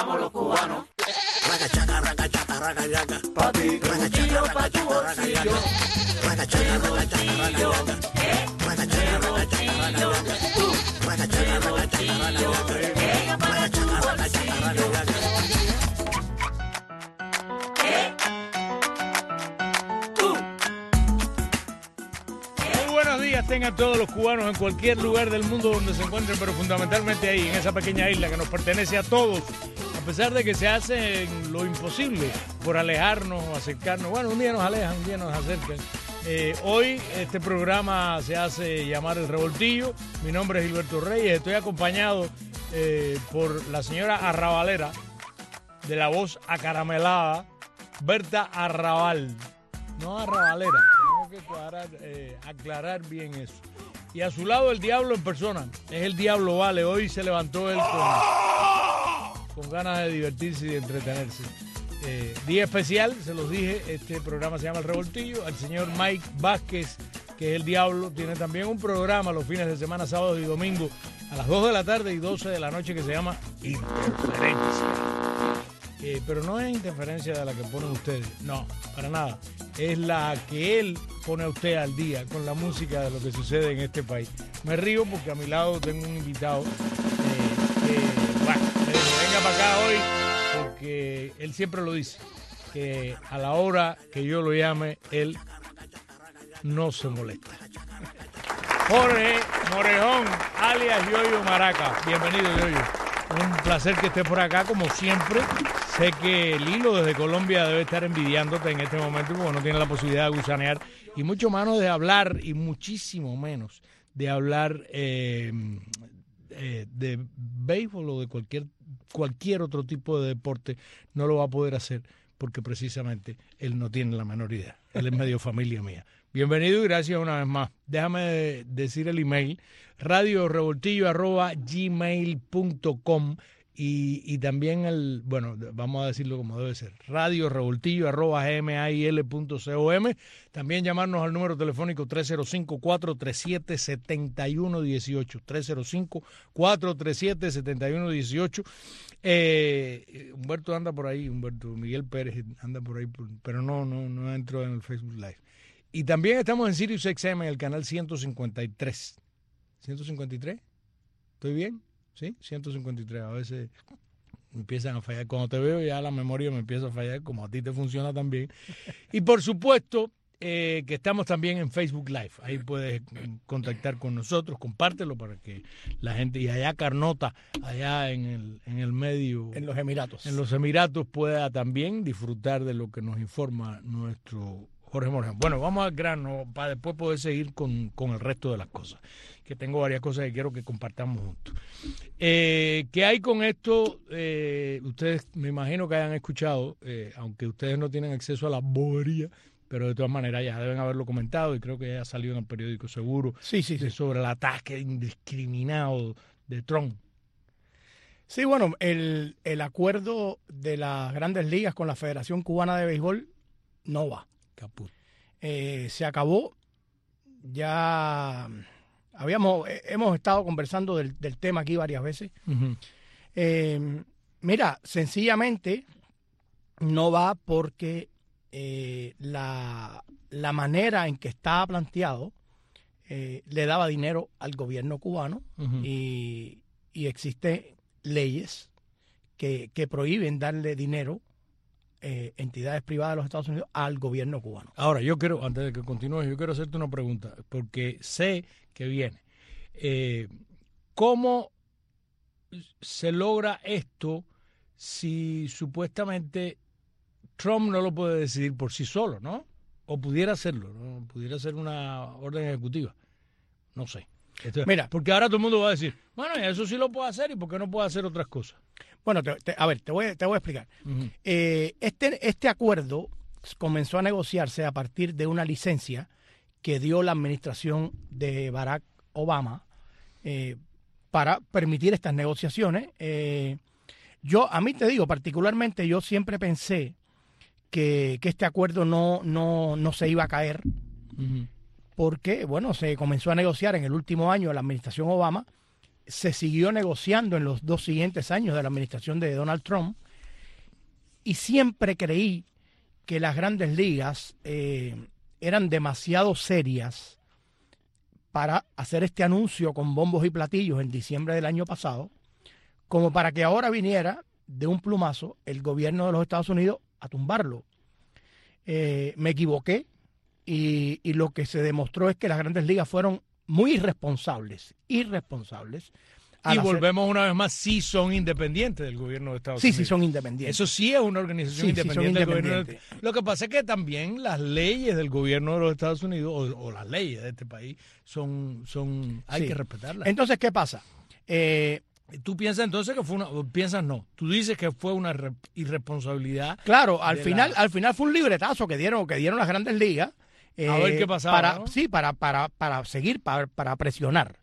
cantamos los cubanos. Ragachaca, ragachaca, ragachaca. Pa' ti, bolsillo, pa' tu bolsillo. Ragachaca, ragachaca, ragachaca. Ragachaca, ragachaca, ragachaca. Ragachaca, ragachaca, ragachaca. Ragachaca, ragachaca, ragachaca. Buenos días tengan todos los cubanos en cualquier lugar del mundo donde se encuentren, pero fundamentalmente ahí, en esa pequeña isla que nos pertenece a todos, a pesar de que se hace lo imposible por alejarnos o acercarnos. Bueno, un día nos alejan, un día nos acercan. Hoy este programa se hace llamar El Revoltillo. Mi nombre es Gilberto Reyes, estoy acompañado por la señora Arrabalera, de la voz acaramelada, Berta Arrabal, no Arrabalera. Que aclarar bien eso. Y a su lado el diablo en persona. Es el diablo, vale. Hoy se levantó él con ganas de divertirse y de entretenerse. Día especial, se los dije. Este programa se llama El Revoltillo. Al señor Mike Vázquez, que es el diablo, tiene también un programa los fines de semana, sábados y domingos, a las 2 de la tarde y 12 de la noche, que se llama Interferencia. Pero no es interferencia de la que ponen ustedes, no, para nada. Es la que él pone a usted al día con la música de lo que sucede en este país. Me río porque a mi lado tengo un invitado que, bueno, venga para acá hoy porque él siempre lo dice, que a la hora que yo lo llame, él no se molesta. Jorge Morejón, alias Yoyo Maraca. Bienvenido, Yoyo. Un placer que estés por acá, como siempre. Sé que Lilo desde Colombia debe estar envidiándote en este momento porque no tiene la posibilidad de gusanear y mucho menos de hablar, y muchísimo menos de hablar de béisbol o de cualquier otro tipo de deporte. No lo va a poder hacer porque precisamente él no tiene la menor idea. Él es medio familia mía. Bienvenido y gracias una vez más. Déjame decir el email, radiorevoltillo@gmail.com. Y también vamos a decirlo como debe ser, radiorevoltillo@gmail.com. También llamarnos al número telefónico 305-437-7118, 305-437-7118. Humberto anda por ahí, Miguel Pérez anda por ahí, pero no entró en el Facebook Live. Y también estamos en Sirius XM, en el canal 153. ¿153? ¿Estoy bien? Sí, 153. A veces me empiezan a fallar. Cuando te veo ya la memoria me empieza a fallar, como a ti te funciona también. Y por supuesto que estamos también en Facebook Live. Ahí puedes contactar con nosotros, compártelo para que la gente, y allá Carnota, allá en el medio, en los Emiratos. En los Emiratos, pueda también disfrutar de lo que nos informa nuestro Jorge Morejón. Bueno, vamos al grano para después poder seguir con el resto de las cosas, que tengo varias cosas que quiero que compartamos juntos. ¿Qué hay con esto? Ustedes me imagino que hayan escuchado, aunque ustedes no tienen acceso a la bobería, pero de todas maneras ya deben haberlo comentado y creo que ya ha salido en el periódico seguro. Sí. Sobre el ataque indiscriminado de Trump. Sí, bueno, el acuerdo de las Grandes Ligas con la Federación Cubana de Béisbol no va. Caput. Se acabó. Ya hemos estado conversando del tema aquí varias veces. Uh-huh. Mira, sencillamente no va porque la manera en que estaba planteado le daba dinero al gobierno cubano. Uh-huh. y existen leyes que prohíben darle dinero entidades privadas de los Estados Unidos al gobierno cubano. Ahora, yo quiero, antes de que continúes, yo quiero hacerte una pregunta, porque sé que viene. ¿Cómo se logra esto si supuestamente Trump no lo puede decidir por sí solo, ¿no? O pudiera hacerlo, ¿no? Pudiera ser una orden ejecutiva. No sé. Mira, porque ahora todo el mundo va a decir, bueno, eso sí lo puede hacer, ¿y por qué no puede hacer otras cosas? Bueno, te voy a explicar. Uh-huh. Este acuerdo comenzó a negociarse a partir de una licencia que dio la administración de Barack Obama para permitir estas negociaciones. A mí te digo, particularmente yo siempre pensé que este acuerdo no se iba a caer. Uh-huh. Porque, bueno, se comenzó a negociar en el último año de la administración Obama se siguió negociando en los 2 siguientes años de la administración de Donald Trump, y siempre creí que las grandes ligas eran demasiado serias para hacer este anuncio con bombos y platillos en diciembre del año pasado, como para que ahora viniera de un plumazo el gobierno de los Estados Unidos a tumbarlo. Me equivoqué y lo que se demostró es que las grandes ligas fueron muy irresponsables. Y volvemos una vez más, sí son independientes del gobierno de Estados Unidos. Sí, son independientes. Eso sí es una organización independiente del gobierno. Lo que pasa es que también las leyes del gobierno de los Estados Unidos o las leyes de este país hay que respetarlas. Entonces, ¿qué pasa? Tú piensas entonces que tú dices que fue una irresponsabilidad. Claro, al final fue un libretazo que dieron las grandas ligas. A ver qué pasaba, ¿no? Sí, para seguir, para presionar.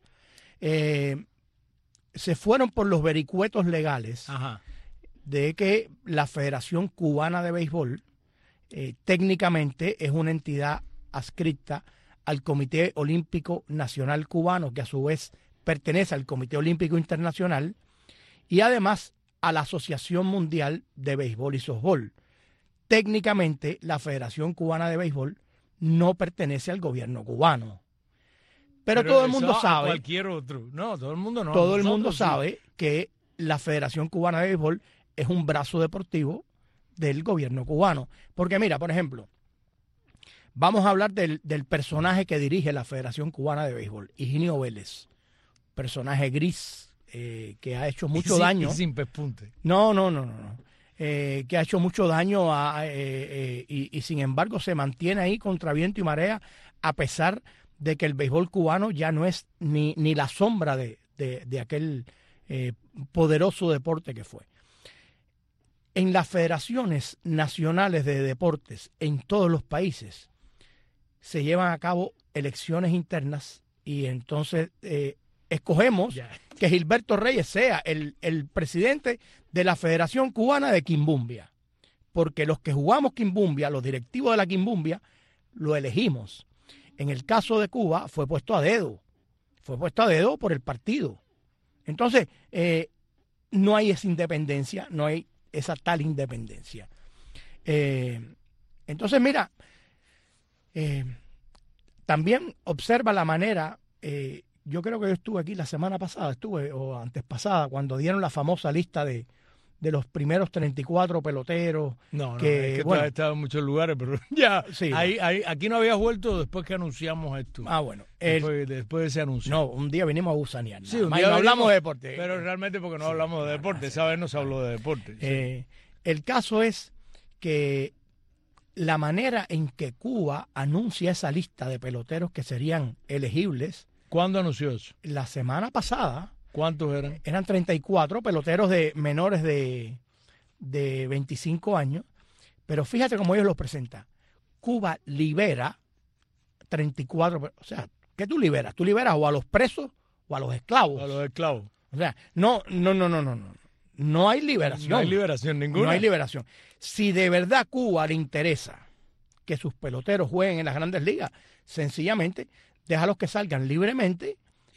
Se fueron por los vericuetos legales. Ajá. De que la Federación Cubana de Béisbol técnicamente es una entidad adscrita al Comité Olímpico Nacional Cubano, que a su vez pertenece al Comité Olímpico Internacional y además a la Asociación Mundial de Béisbol y Softbol. Técnicamente, la Federación Cubana de Béisbol no pertenece al gobierno cubano. Pero todo el mundo sabe. Cualquier otro. No, todo el mundo no. Todo el mundo sabe que la Federación Cubana de Béisbol es un brazo deportivo del gobierno cubano. Porque mira, por ejemplo, vamos a hablar del personaje que dirige la Federación Cubana de Béisbol, Higinio Vélez. Personaje gris que ha hecho mucho daño. Y sin pespunte. No. Que ha hecho mucho daño y sin embargo se mantiene ahí contra viento y marea, a pesar de que el béisbol cubano ya no es ni la sombra de aquel poderoso deporte que fue. En las federaciones nacionales de deportes en todos los países se llevan a cabo elecciones internas y entonces escogemos que Gilberto Reyes sea el presidente de la Federación Cubana de Quimbumbia, porque los que jugamos Quimbumbia, los directivos de la Quimbumbia, lo elegimos. En el caso de Cuba fue puesto a dedo por el partido. Entonces, no hay esa independencia, no hay esa tal independencia. Entonces, mira, también observa la manera, yo creo que yo estuve aquí la semana pasada, o antes pasada, cuando dieron la famosa lista de los primeros 34 peloteros. No, es que tú has estado en muchos lugares, pero ya, sí, aquí no habías vuelto después que anunciamos esto. Bueno. Después de ese anuncio. No, un día vinimos a gusanear. Sí, no hablamos de deporte. Pero realmente porque no hablamos de deporte, esa vez no se habló de deporte. Sí. El caso es que la manera en que Cuba anuncia esa lista de peloteros que serían elegibles. ¿Cuándo anunció eso? La semana pasada. ¿Cuántos eran? Eran 34 peloteros de menores de 25 años. Pero fíjate cómo ellos los presentan. Cuba libera 34. O sea, ¿qué tú liberas? Tú liberas o a los presos o a los esclavos. A los esclavos. O sea, no. No hay liberación. No hay liberación ninguna. No hay liberación. Si de verdad Cuba le interesa que sus peloteros jueguen en las grandes ligas, sencillamente déjalos que salgan libremente.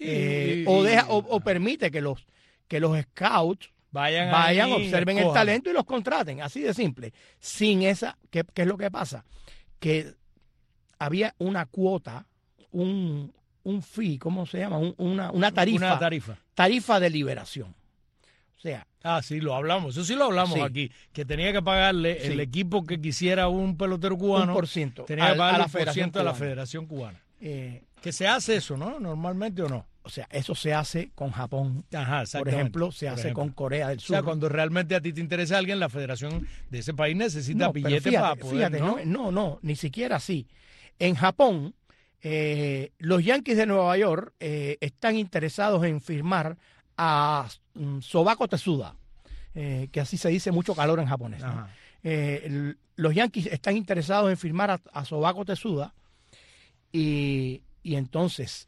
O permite que los scouts vayan observen el talento y los contraten, así de simple. Sin esa, ¿qué es lo que pasa? Que había una cuota, un fee, ¿cómo se llama? Una tarifa. Tarifa de liberación. O sea. Sí, lo hablamos. Eso sí lo hablamos aquí. Que tenía que pagarle el equipo que quisiera un pelotero cubano. 1%. Tenía que pagarle el 1% a la Federación Cubana. Que se hace eso, ¿no? Normalmente o no. O sea, eso se hace con Japón. Ajá, por ejemplo, se hace con Corea del Sur. O sea, cuando realmente a ti te interesa alguien, la federación de ese país necesita billetes para poder, fíjate, ¿no? Ni siquiera así. En Japón, los Yankees de Nueva York están interesados en firmar a Sobako Tetsuda, que así se dice mucho calor en japonés, ¿no? Los Yankees están interesados en firmar a Sobako Tetsuda y entonces...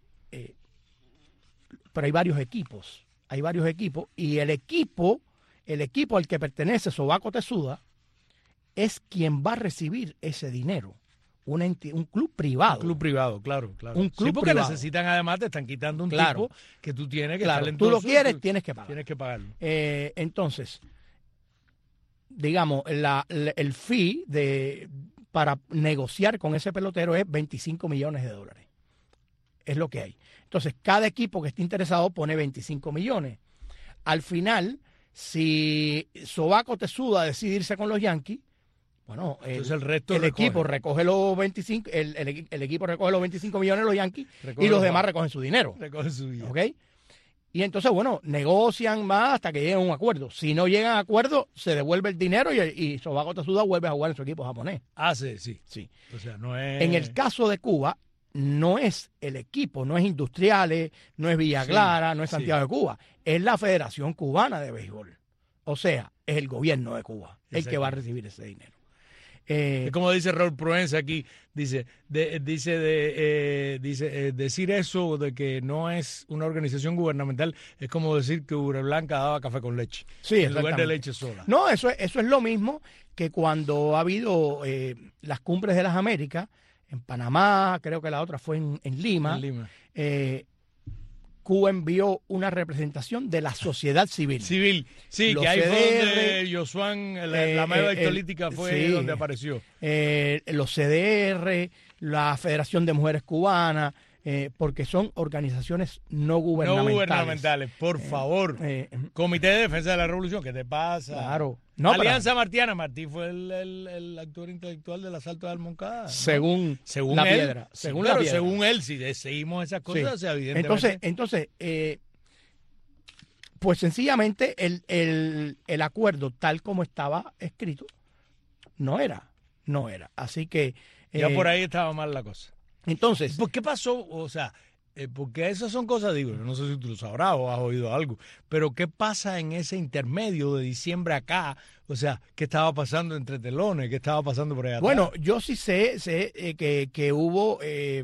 pero hay varios equipos y el equipo al que pertenece Sobako Tetsuda es quien va a recibir ese dinero, un club privado. Un club privado, claro. Un club sí, porque privado. necesitan, además, te están quitando un Claro. tipo que tú tienes que Claro, talentoso, tú lo quieres, tienes que pagar. Tienes que pagarlo. Entonces, digamos, el fee para negociar con ese pelotero es $25 millones. Es lo que hay. Entonces, cada equipo que esté interesado pone 25 millones. Al final, si Sobaco Tesuda decide irse con los Yankees, bueno, Entonces el resto equipo recoge los 25, el equipo recoge los 25 millones de los Yankees Recoge y los los demás bajos. recogen su dinero. Recoge su vida. ¿Ok? Y entonces, bueno, negocian más hasta que lleguen a un acuerdo. Si no llegan a acuerdo, se devuelve el dinero y Sobaco Tesuda vuelve a jugar en su equipo japonés. Sí. Sí. O sea, no es... En el caso de Cuba, no es el equipo, no es Industriales, no es Villa Clara, no es Santiago de Cuba, es la Federación Cubana de Béisbol. O sea, es el gobierno de Cuba el que va a recibir ese dinero. Es como dice Raúl Proenza aquí, dice decir eso de que no es una organización gubernamental es como decir que Ure Blanca daba café con leche, Sí, en lugar de exactamente. leche sola. No, eso es lo mismo que cuando ha habido las cumbres de las Américas, en Panamá, creo que la otra fue en Lima. En Lima. Cuba envió una representación de la sociedad civil. Civil, sí, Los que ahí fue CDR, donde Josuán, la meva histolítica fue sí. donde apareció. Los CDR, la Federación de Mujeres Cubanas, porque son organizaciones no gubernamentales. No gubernamentales, por favor. Comité de Defensa de la Revolución, ¿qué te pasa? Claro. No, Alianza Martiana, Martí fue el actor intelectual del asalto de Almoncada. ¿no? según Según la él, piedra. sí, Según pero la piedra. según él, si seguimos esas cosas, Sí. o sea, evidentemente. Entonces, pues sencillamente el acuerdo tal como estaba escrito no era. Así que ya por ahí estaba mal la cosa. entonces, ¿Por qué pasó? O sea, porque esas son cosas, digo, no sé si tú lo sabrás o has oído algo, pero ¿qué pasa en ese intermedio de diciembre acá? O sea, ¿qué estaba pasando entre telones? ¿Qué estaba pasando por allá atrás? bueno, yo sí sé que hubo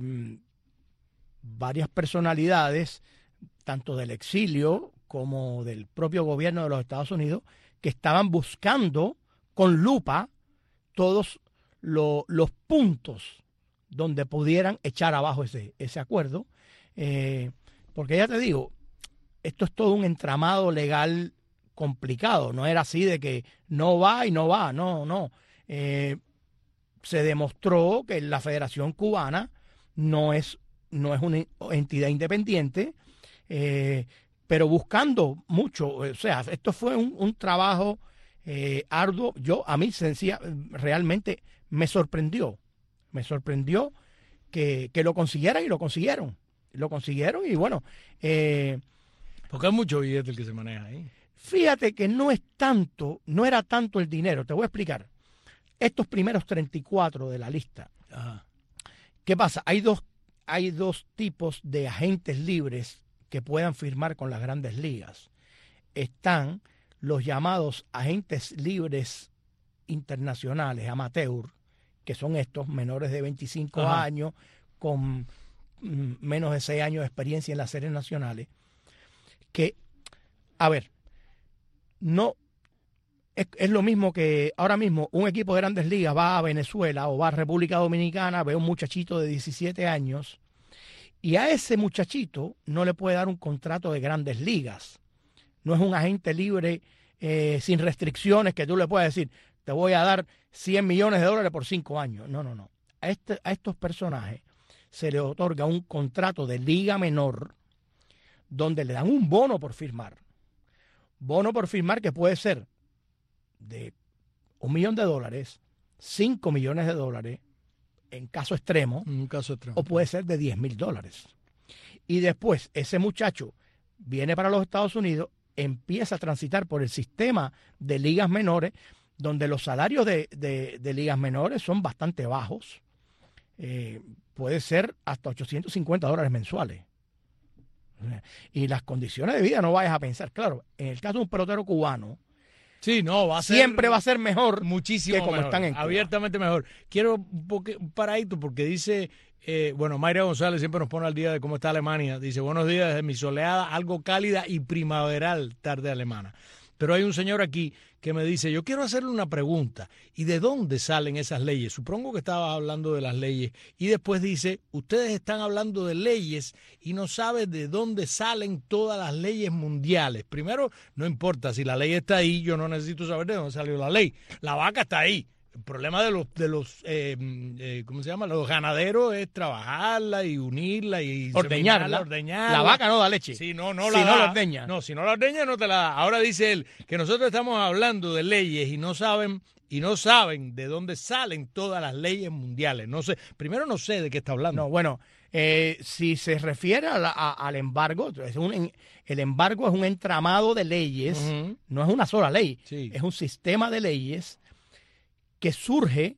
varias personalidades, tanto del exilio como del propio gobierno de los Estados Unidos, que estaban buscando con lupa todos los puntos donde pudieran echar abajo ese acuerdo, porque ya te digo, esto es todo un entramado legal complicado, no era así de que no va y no va, no. Se demostró que la Federación Cubana no es una entidad independiente, pero buscando mucho, o sea, esto fue un trabajo arduo. A mí realmente me sorprendió que lo consiguieran y lo consiguieron y bueno, porque hay mucho billete el que se maneja ahí. fíjate que no era tanto el dinero, te voy a explicar. Estos primeros 34 de la lista, Ajá. ¿qué pasa? Hay dos tipos de agentes libres que puedan firmar con las grandes ligas. Están los llamados agentes libres internacionales, amateur, que son estos menores de 25 Ajá. años, con menos de 6 años de experiencia en las series nacionales, que, a ver, no es lo mismo que ahora mismo un equipo de grandes ligas va a Venezuela o va a República Dominicana, ve a un muchachito de 17 años y a ese muchachito no le puede dar un contrato de grandes ligas. No es un agente libre sin restricciones que tú le puedas decir, te voy a dar $100 millones por 5 años. No. A estos personajes se les otorga un contrato de liga menor donde le dan un bono por firmar. Bono por firmar que puede ser de $1 millón, $5 millones en caso extremo, Un caso extremo. o puede ser de $10,000. Y después ese muchacho viene para los Estados Unidos, empieza a transitar por el sistema de ligas menores, donde los salarios de ligas menores son bastante bajos. Puede ser hasta $850 mensuales. Y las condiciones de vida no vayas a pensar. Claro, en el caso de un pelotero cubano, Sí, no, va a ser siempre va a ser mejor muchísimo que como mejor, están en Cuba. abiertamente mejor. Quiero un paradito porque dice, bueno, Mayra González siempre nos pone al día de cómo está Alemania. Dice, buenos días desde mi soleada, algo cálida y primaveral tarde alemana. Pero hay un señor aquí que me dice, yo quiero hacerle una pregunta. ¿Y de dónde salen esas leyes? Supongo que estaba hablando de las leyes. Y después dice, ustedes están hablando de leyes y no saben de dónde salen todas las leyes mundiales. Primero, no importa, si la ley está ahí, yo no necesito saber de dónde salió la ley. La vaca está ahí. El problema de los ¿cómo se llama? Los ganaderos es trabajarla y unirla y ordeñarla. La vaca no da leche. Sí, no la si da. no la ordeña. No, si no la ordeña no te la da. Ahora dice él que nosotros estamos hablando de leyes y no saben de dónde salen todas las leyes mundiales. No sé, primero no sé de qué está hablando. No, bueno, si se refiere al embargo, el embargo es un entramado de leyes, no es una sola ley, es un sistema de leyes que surge,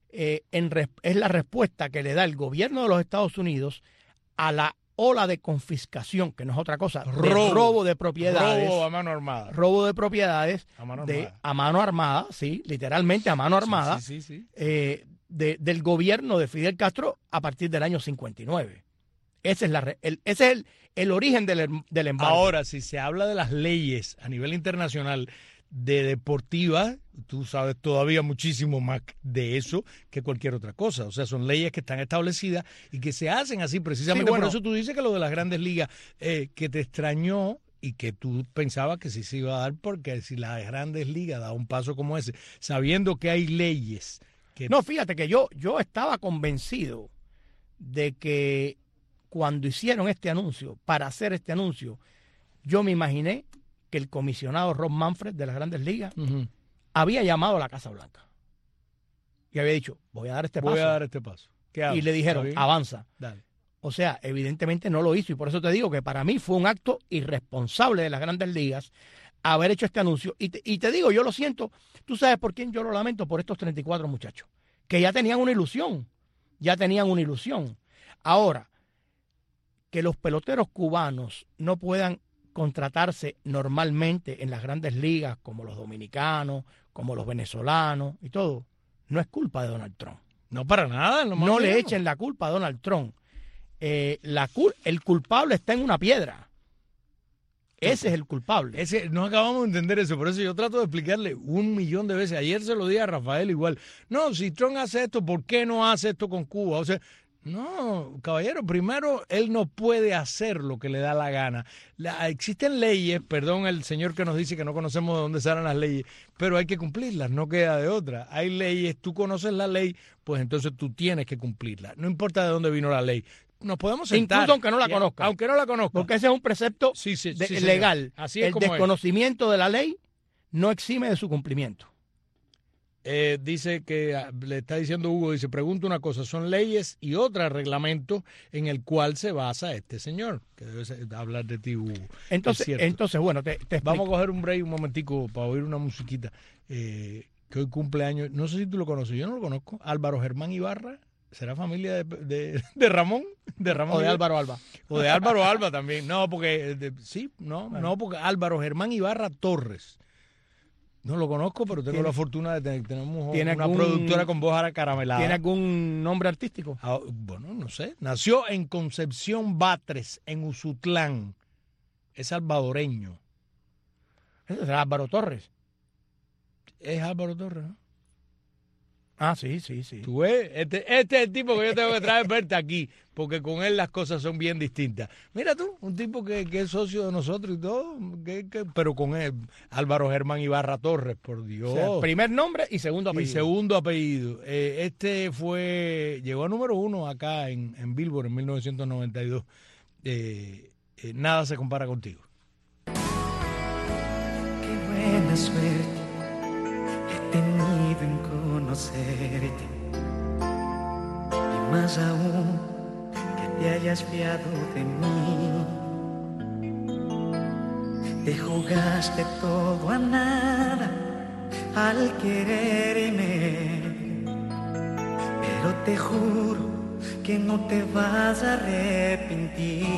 es la respuesta que le da el gobierno de los Estados Unidos a la ola de confiscación, que no es otra cosa, robo de propiedades. Robo a mano armada. Robo de propiedades a mano armada, sí, literalmente a mano armada, sí. Del gobierno de Fidel Castro a partir del año 59. Ese es el origen del embargo. Ahora, si se habla de las leyes a nivel internacional de deportiva, tú sabes todavía muchísimo más de eso que cualquier otra cosa. O sea, son leyes que están establecidas y que se hacen así precisamente. Por eso tú dices que lo de las grandes ligas, que te extrañó y que tú pensabas que sí se iba a dar, porque si las grandes ligas da un paso como ese, sabiendo que hay leyes que... No, fíjate que yo estaba convencido de que cuando hicieron este anuncio, para hacer este anuncio, yo me imaginé que el comisionado Rob Manfred de las Grandes Ligas había llamado a la Casa Blanca y había dicho, voy a dar este paso. ¿Qué hago? Y le dijeron, avanza. Dale. O sea, evidentemente no lo hizo, y por eso te digo que para mí fue un acto irresponsable de las Grandes Ligas haber hecho este anuncio. Y te digo, yo lo siento, tú sabes por quién yo lo lamento, por estos 34 muchachos, que ya tenían una ilusión. Ahora, que los peloteros cubanos no puedan contratarse normalmente en las Grandes Ligas, como los dominicanos, como los venezolanos y todo, no es culpa de Donald Trump. No, para nada. No le echen la culpa a Donald Trump. El culpable está en una piedra. Ese es el culpable. No acabamos de entender eso, por eso yo trato de explicarle 1.000.000 de veces. Ayer se lo dije a Rafael igual. No, si Trump hace esto, ¿por qué no hace esto con Cuba? O sea, no, caballero, primero, él no puede hacer lo que le da la gana. Existen leyes, perdón el señor que nos dice que no conocemos de dónde salen las leyes, pero hay que cumplirlas, no queda de otra. Hay leyes, tú conoces la ley, pues entonces tú tienes que cumplirla. No importa de dónde vino la ley. Nos podemos sentar. Incluso aunque no la conozca. Aunque no la conozca. Porque ese es un precepto legal. Así es. El desconocimiento de la ley no exime de su cumplimiento. Dice que le está diciendo Hugo, dice, pregunta una cosa, son leyes y otros reglamentos en el cual se basa este señor, que debe hablar de ti, Hugo. Entonces bueno, te vamos a coger un break un momentico para oír una musiquita, que hoy cumpleaños, no sé si tú lo conoces, yo no lo conozco, Álvaro Germán Ibarra, ¿será familia de Ramón? De Ramón o de Álvaro Alba. O de Álvaro Alba también, no, porque, porque Álvaro Germán Ibarra Torres. No lo conozco, pero tengo la fortuna de tenemos una productora con voz caramelada. ¿Tiene algún nombre artístico? Bueno, no sé. Nació en Concepción Batres, en Usutlán. Es salvadoreño. ¿Ese es Álvaro Torres? Es Álvaro Torres, ¿no? Ah, sí. Tú ves, este es el tipo que yo tengo que traer verte aquí, porque con él las cosas son bien distintas. Mira tú, un tipo que es socio de nosotros y todo, pero con él, Álvaro Germán Ibarra Torres, por Dios. O sea, primer nombre y segundo apellido. Llegó a número 1 acá en Billboard en 1992. Nada se compara contigo. Qué buena suerte he tenido en conocerte, y más aún que te hayas fiado de mí. Te jugaste todo a nada al quererme, pero te juro que no te vas a arrepentir.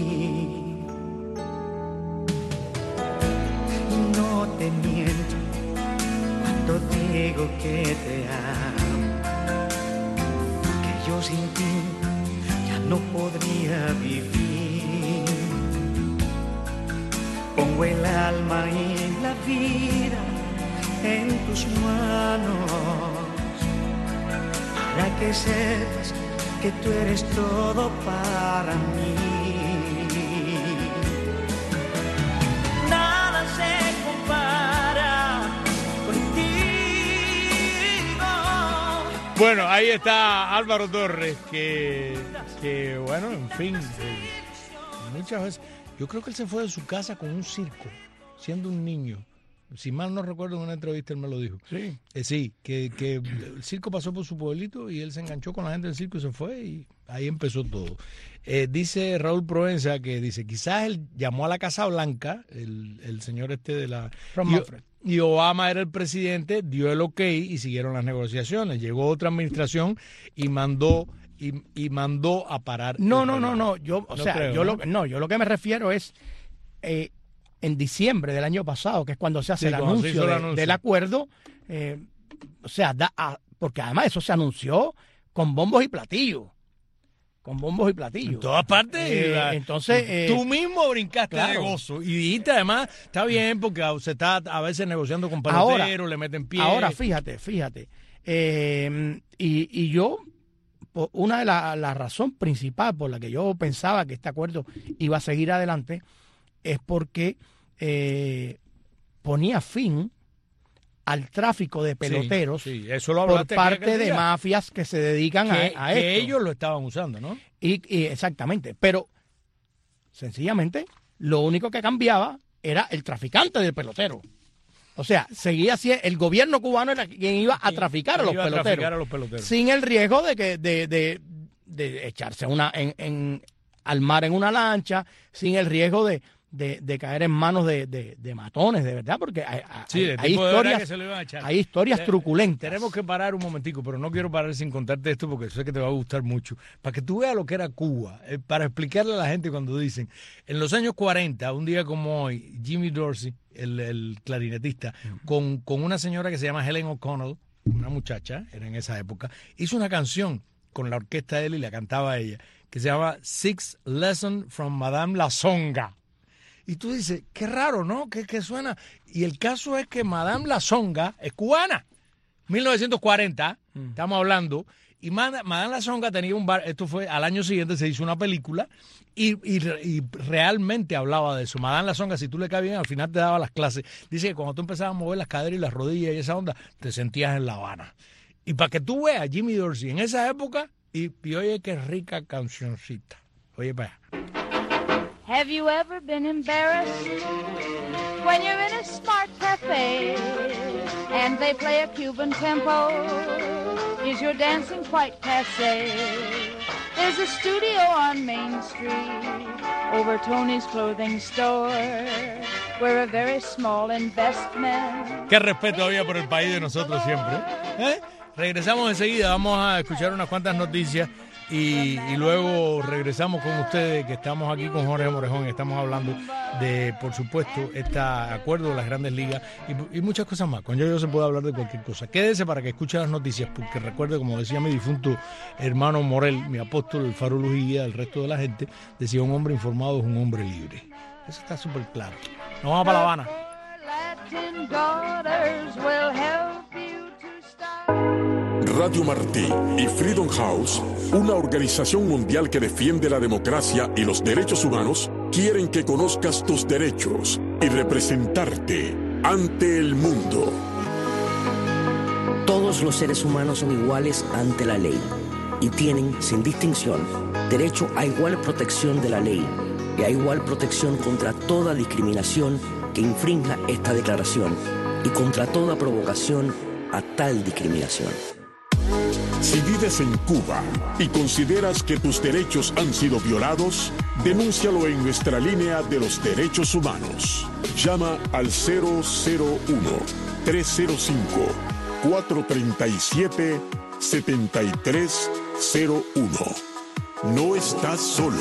Y no te miento cuando digo que te amo, que yo sin ti ya no podría vivir. Con Tengo el alma y la vida en tus manos, para que sepas que tú eres todo para mí. Nada se compara contigo. Bueno, ahí está Álvaro Torres, que bueno, en fin, muchas veces, yo creo que él se fue de su casa con un circo, siendo un niño. Si mal no recuerdo, en una entrevista él me lo dijo. Sí. Sí, que el circo pasó por su pueblito y él se enganchó con la gente del circo y se fue y ahí empezó todo. Dice Raúl Provenza que dice, quizás él llamó a la Casa Blanca, el señor este de la... Y Obama era el presidente, dio el ok y siguieron las negociaciones. Llegó otra administración y mandó a parar. No. Yo lo que me refiero es en diciembre del año pasado, que es cuando se hace el anuncio del acuerdo, porque además eso se anunció con bombos y platillos. En todas partes. Entonces, tú mismo brincaste claro. de gozo y dijiste además, está bien porque se está a veces negociando con peloteros, le meten pie. Ahora, fíjate. Y yo, una de la razón principal por la que yo pensaba que este acuerdo iba a seguir adelante es porque ponía fin al tráfico de peloteros sí, eso lo por parte de mafias que se dedican a esto. Que ellos lo estaban usando, ¿no? Y exactamente, pero sencillamente lo único que cambiaba era el traficante del pelotero. O sea, seguía así, el gobierno cubano era quien iba a traficar a los peloteros. Sin el riesgo de echarse al mar en una lancha, sin el riesgo de caer en manos de matones, de verdad, porque hay historias truculentas. Tenemos que parar un momentico, pero no quiero parar sin contarte esto porque sé que te va a gustar mucho. Para que tú veas lo que era Cuba, para explicarle a la gente cuando dicen, en los años 40, un día como hoy, Jimmy Dorsey, el clarinetista, con una señora que se llama Helen O'Connell, una muchacha, era en esa época, hizo una canción con la orquesta de él y la cantaba ella, que se llama Six Lessons from Madame La Songa. Y tú dices, qué raro, ¿no? ¿Qué suena? Y el caso es que Madame La Songa es cubana. 1940, estamos hablando. Y Madame La Songa tenía un bar. Esto fue al año siguiente, se hizo una película y realmente hablaba de eso. Madame La Songa, si tú le caes bien, al final te daba las clases. Dice que cuando tú empezabas a mover las caderas y las rodillas y esa onda, te sentías en La Habana. Y para que tú veas Jimmy Dorsey en esa época, y oye qué rica cancioncita. Oye, para allá. Have you ever been embarrassed when you're in a smart cafe and they play a Cuban tempo? Is your dancing quite passé? There's a studio on Main Street over Tony's clothing store where a very small investment... Qué respeto había por el país de nosotros siempre. Regresamos enseguida, vamos a escuchar unas cuantas noticias. Y luego regresamos con ustedes, que estamos aquí con Jorge Morejón y estamos hablando de, por supuesto, este acuerdo de las Grandes Ligas y muchas cosas más. Con yo se puede hablar de cualquier cosa. Quédese para que escuche las noticias, porque recuerde, como decía mi difunto hermano Morel, mi apóstol, el faro luz y guía del resto de la gente, decía, un hombre informado es un hombre libre. Eso está súper claro. Nos vamos para La Habana. Radio Martí y Freedom House, una organización mundial que defiende la democracia y los derechos humanos, quieren que conozcas tus derechos y representarte ante el mundo. Todos los seres humanos son iguales ante la ley y tienen, sin distinción, derecho a igual protección de la ley y a igual protección contra toda discriminación que infrinja esta declaración y contra toda provocación a tal discriminación. Si vives en Cuba y consideras que tus derechos han sido violados, denúncialo en nuestra línea de los derechos humanos. Llama al 001-305-437-7301. No estás solo.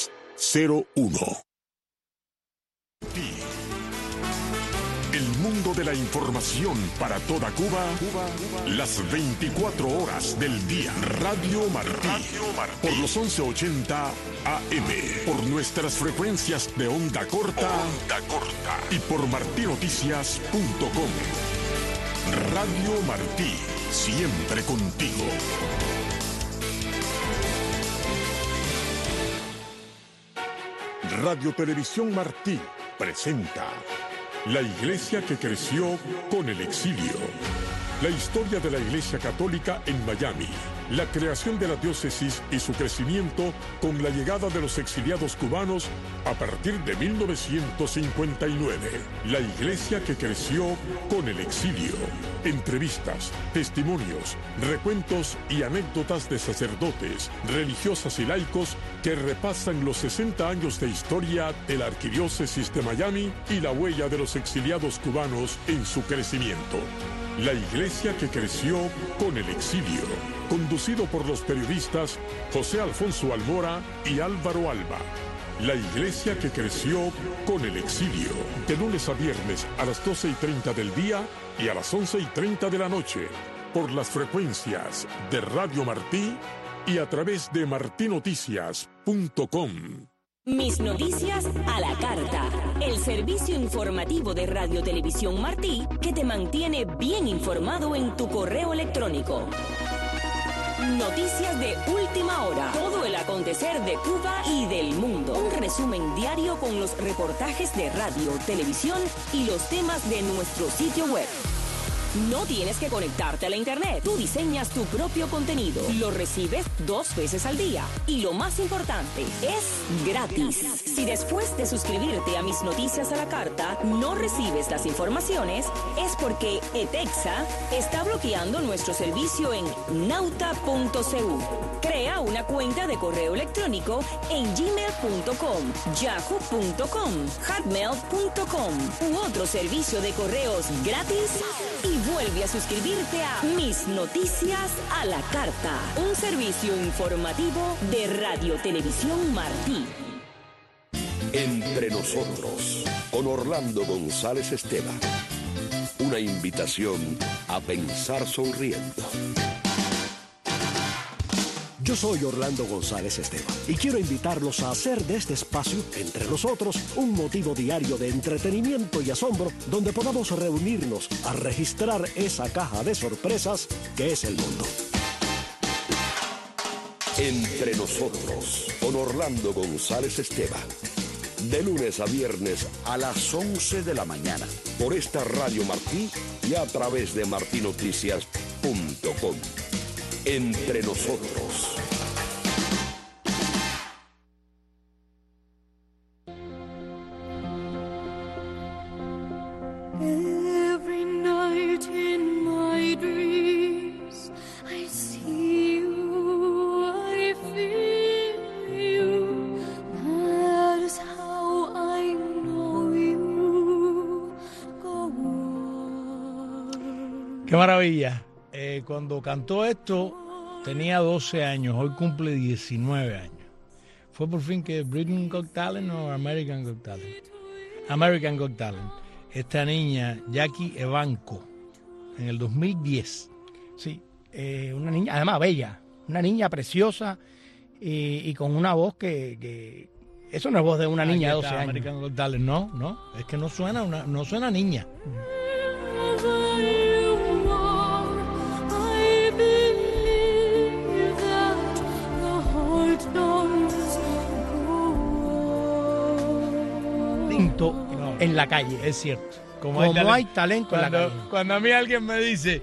001-305-437-7301. El mundo de la información para toda Cuba, las 24 horas del día. Radio Martí, por los 1180 AM, por nuestras frecuencias de onda corta y por martinoticias.com. Radio Martí, siempre contigo. Radio Televisión Martí presenta La Iglesia que creció con el exilio. La historia de la Iglesia Católica en Miami, la creación de la diócesis y su crecimiento con la llegada de los exiliados cubanos a partir de 1959. La Iglesia que creció con el exilio. Entrevistas, testimonios, recuentos y anécdotas de sacerdotes, religiosas y laicos que repasan los 60 años de historia de la Arquidiócesis de Miami y la huella de los exiliados cubanos en su crecimiento. La Iglesia que creció con el exilio, conducido por los periodistas José Alfonso Almora y Álvaro Alba. La Iglesia que creció con el exilio, de lunes a viernes a las 12:30 del día y a las 11:30 de la noche, por las frecuencias de Radio Martí y a través de martinoticias.com. Mis noticias a la carta, el servicio informativo de Radio Televisión Martí que te mantiene bien informado en tu correo electrónico. Noticias de última hora, todo el acontecer de Cuba y del mundo. Un resumen diario con los reportajes de radio, televisión y los temas de nuestro sitio web. No tienes que conectarte a la internet. Tú diseñas tu propio contenido. Lo recibes 2 veces al día. Y lo más importante, es gratis. Si después de suscribirte a Mis Noticias a la Carta no recibes las informaciones, es porque ETEXA está bloqueando nuestro servicio en nauta.cu. Crea una cuenta de correo electrónico en gmail.com, yahoo.com, hotmail.com u otro servicio de correos gratis y vuelve a suscribirte a Mis Noticias a la Carta, un servicio informativo de Radio Televisión Martí. Entre nosotros, con Orlando González Esteban. Una invitación a pensar sonriendo. Yo soy Orlando González Esteban y quiero invitarlos a hacer de este espacio, Entre Nosotros, un motivo diario de entretenimiento y asombro donde podamos reunirnos a registrar esa caja de sorpresas que es el mundo. Entre Nosotros, con Orlando González Esteban. De lunes a viernes a las 11 de la mañana, por esta Radio Martí y a través de martinoticias.com. Entre Nosotros. Every night in my dreams I see you, I feel you. That is how I know you. Go on. Qué maravilla. Cuando cantó esto tenía 12 años, hoy cumple 19 años. Fue por fin que Britain Got Talent o American Got Talent. American Got Talent. Esta niña, Jackie Evancho, en el 2010. Sí, una niña, además bella, una niña preciosa y con una voz que eso no es voz de una niña de 12 años. American Got Talent, no, es que no suena niña. En la calle. Es cierto. Como hay talento en la calle. Cuando a mí alguien me dice,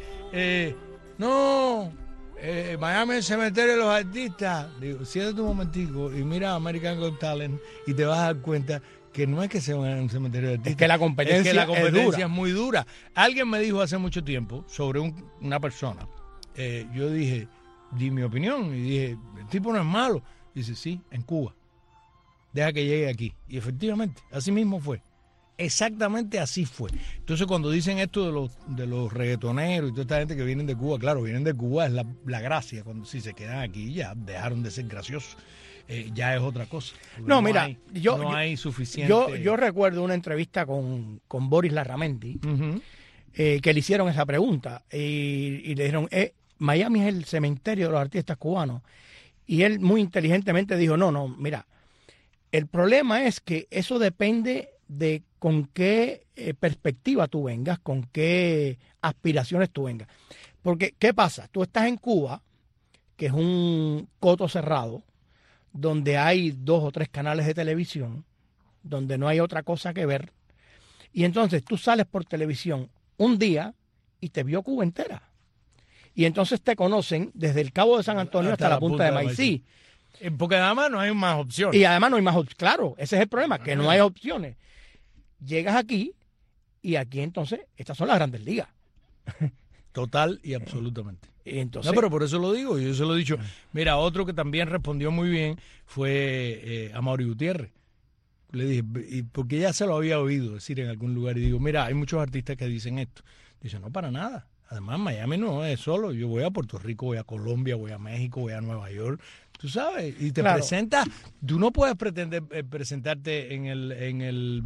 Miami es el cementerio de los artistas, digo, siéntate un momentico y mira American Got Talent y te vas a dar cuenta que no es que sea un cementerio de artistas. Es que la competencia, es muy dura. Alguien me dijo hace mucho tiempo sobre una persona. Yo dije, di mi opinión y dije, el tipo no es malo. Dice, sí, en Cuba. Deja que llegue aquí. Y efectivamente, así mismo fue. Exactamente así fue. Entonces, cuando dicen esto de los reggaetoneros y toda esta gente que vienen de Cuba, claro, vienen de Cuba, es la gracia. Cuando si se quedan aquí, ya dejaron de ser graciosos. Ya es otra cosa. No, mira, no hay suficiente. Yo recuerdo una entrevista con Boris Larramendi, que le hicieron esa pregunta y le dijeron, Miami es el cementerio de los artistas cubanos. Y él muy inteligentemente dijo, no, mira, el problema es que eso depende de con qué perspectiva tú vengas, con qué aspiraciones tú vengas. Porque, ¿qué pasa? Tú estás en Cuba, que es un coto cerrado, donde hay 2 o 3 canales de televisión, donde no hay otra cosa que ver. Y entonces tú sales por televisión un día y te vio Cuba entera. Y entonces te conocen desde el Cabo de San Antonio hasta la punta de Maicí. Porque además no hay más opciones. Y además no hay más opciones. Claro, ese es el problema, que no hay opciones. Llegas aquí y aquí entonces estas son las grandes ligas. Total y absolutamente. Entonces, no, pero por eso lo digo, yo se lo he dicho. Mira, otro que también respondió muy bien fue Amaury Gutiérrez. Le dije, porque ya se lo había oído decir en algún lugar, y digo, mira, hay muchos artistas que dicen esto. Dice, no, para nada. Además, Miami no es solo. Yo voy a Puerto Rico, voy a Colombia, voy a México, voy a Nueva York. Tú sabes, y te presentas. Tú no puedes pretender presentarte en el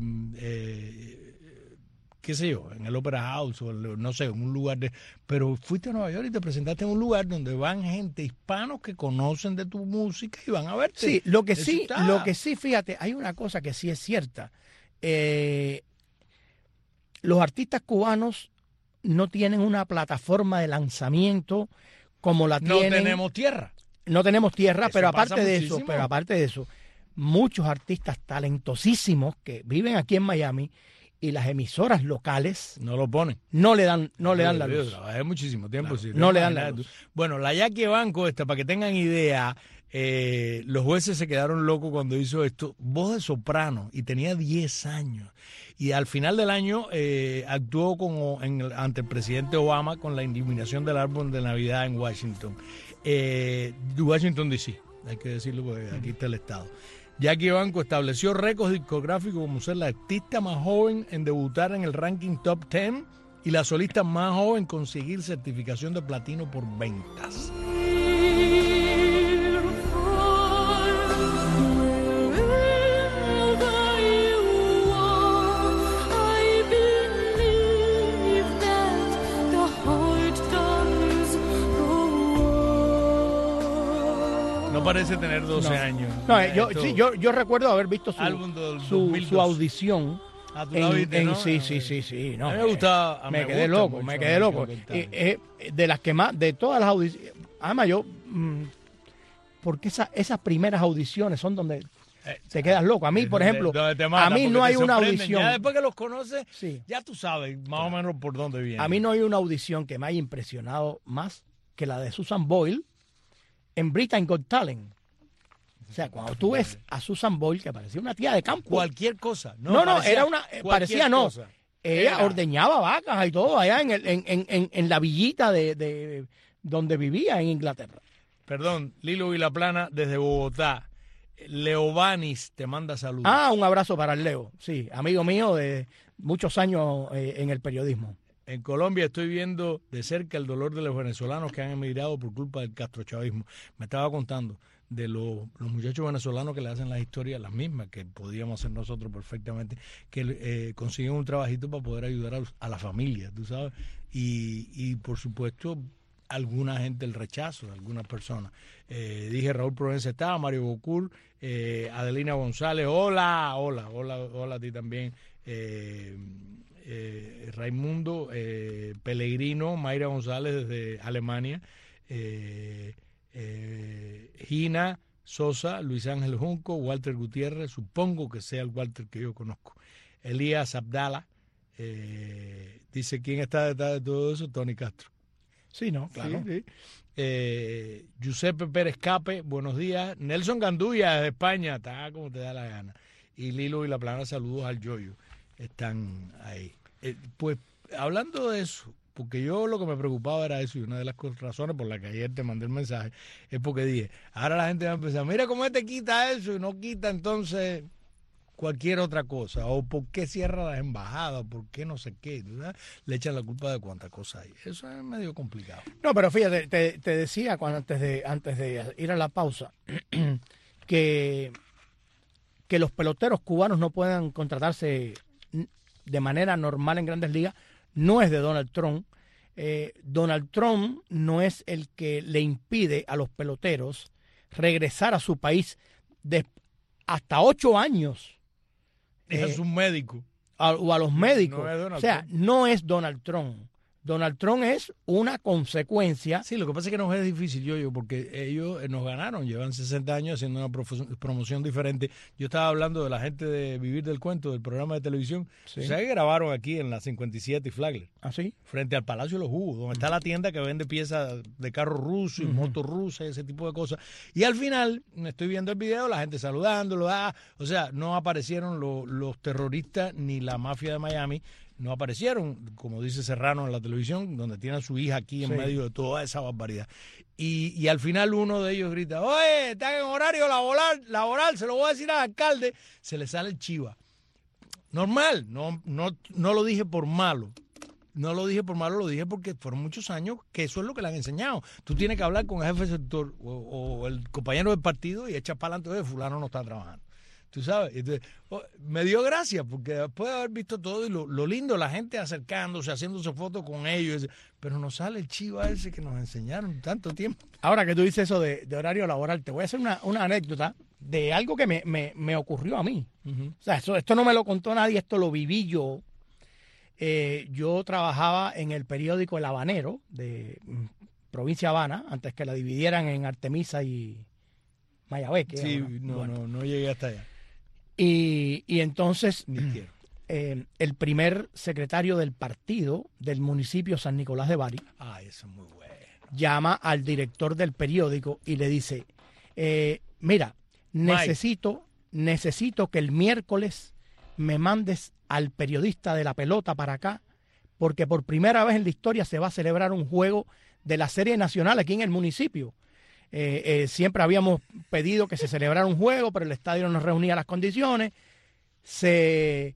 qué sé yo, en el Opera House o no sé, en un lugar pero fuiste a Nueva York y te presentaste en un lugar donde van gente hispanos que conocen de tu música y van a verte. Sí, lo que sí, fíjate, hay una cosa que sí es cierta. Los artistas cubanos no tienen una plataforma de lanzamiento como la tienen. No tenemos tierra. No tenemos tierra, Eso pero pasa aparte de muchísimo. eso, muchos artistas talentosísimos que viven aquí en Miami y las emisoras locales no lo ponen. No le dan la luz. Yo trabajé muchísimo tiempo. Claro, sí, no le dan la luz. Bueno, la Jackie Banco esta, para que tengan idea, los jueces se quedaron locos cuando hizo esto. Voz de soprano y tenía 10 años. Y al final del año actuó ante el presidente Obama con la iluminación del árbol de Navidad en Washington. Washington D.C., hay que decirlo porque aquí está el estado. Jackie Banco estableció récords discográficos como ser la artista más joven en debutar en el ranking Top 10 y la solista más joven en conseguir certificación de platino por ventas. No parece tener 12 años. No, yo recuerdo haber visto su audición. Sí. No, a mí me gustaba. Me quedé loco. De las que más, de todas las audiciones. Además, porque esas primeras audiciones son donde te quedas loco. A mí, por ejemplo, a mí no hay una audición. Ya después que los conoces, ya tú sabes más o menos por dónde viene. A mí no hay una audición que me haya impresionado más que la de Susan Boyle en Britain's Got Talent. O sea, cuando tú ves a Susan Boyle, que parecía una tía de campo. Cualquier cosa. Ella ordeñaba vacas y todo allá en la villita de donde vivía en Inglaterra. Perdón, Lilo Vilaplana desde Bogotá. Leobanis te manda saludos. Un abrazo para el Leo. Sí, amigo mío de muchos años en el periodismo. En Colombia estoy viendo de cerca el dolor de los venezolanos que han emigrado por culpa del castrochavismo. Me estaba contando de los muchachos venezolanos que le hacen las historias, las mismas que podíamos hacer nosotros perfectamente, que consiguen un trabajito para poder ayudar a la familia, tú sabes, y por supuesto alguna gente el rechazo de algunas personas. Dije Raúl Provenza estaba, Mario Bocur, Adelina González, hola a ti también, Raimundo, Pellegrino, Mayra González desde Alemania, Gina Sosa, Luis Ángel Junco, Walter Gutiérrez, supongo que sea el Walter que yo conozco, Elías Abdala, dice quién está detrás de todo eso, Tony Castro. Sí, no, claro. Sí. Giuseppe Pérez Cape, buenos días. Nelson Gandulla de España, está como te da la gana. Y Lilo Vilaplana, saludos al Yoyo, están ahí. Pues hablando de eso, porque yo lo que me preocupaba era eso, y una de las razones por las que ayer te mandé el mensaje es porque dije, ahora la gente va a empezar, mira cómo quita eso y no quita entonces cualquier otra cosa, o por qué cierra las embajadas, por qué no sé qué, ¿verdad? Le echan la culpa de cuántas cosas hay. Eso es medio complicado. No, pero fíjate, te decía antes de ir a la pausa que los peloteros cubanos no puedan contratarse de manera normal en Grandes Ligas, no es de Donald Trump. Donald Trump no es el que le impide a los peloteros regresar a su país hasta 8 años. Es un médico. O a los médicos. No o sea, no es Donald Trump. Donald Trump es una consecuencia. Sí, lo que pasa es que nos es difícil, yo, porque ellos nos ganaron, llevan 60 años haciendo una promoción diferente. Yo estaba hablando de la gente de Vivir del Cuento, del programa de televisión. Sí. O sea, que grabaron aquí en la 57 y Flagler. ¿Ah, sí? Frente al Palacio de los Jugos, donde está la tienda que vende piezas de carros rusos y motos rusas, ese tipo de cosas. Y al final, estoy viendo el video, la gente saludándolo. O sea, no aparecieron los terroristas ni la mafia de Miami. No aparecieron, como dice Serrano en la televisión, donde tiene a su hija aquí en medio de toda esa barbaridad. Y al final uno de ellos grita, oye, están en horario laboral, se lo voy a decir al alcalde. Se le sale el chiva. Normal, no lo dije por malo. No lo dije por malo, lo dije porque fueron muchos años que eso es lo que le han enseñado. Tú tienes que hablar con el jefe de sector o el compañero del partido y echas para adelante de fulano no está trabajando. Tú sabes, entonces, me dio gracia porque después de haber visto todo y lo lindo, la gente acercándose, haciéndose fotos con ellos, pero nos sale el chiva ese que nos enseñaron tanto tiempo. Ahora que tú dices eso de horario laboral, te voy a hacer una anécdota de algo que me ocurrió a mí. O sea, esto no me lo contó nadie, esto lo viví yo. Yo trabajaba en el periódico El Habanero de provincia de Habana, antes que la dividieran en Artemisa y Mayabeque. Sí, no llegué hasta allá. Y entonces el primer secretario del partido del municipio San Nicolás de Bari eso es muy bueno. llama al director del periódico y le dice, mira, necesito que el miércoles me mandes al periodista de La Pelota para acá, porque por primera vez en la historia se va a celebrar un juego de la Serie Nacional aquí en el municipio. Siempre habíamos pedido que se celebrara un juego, pero el estadio no reunía las condiciones. Se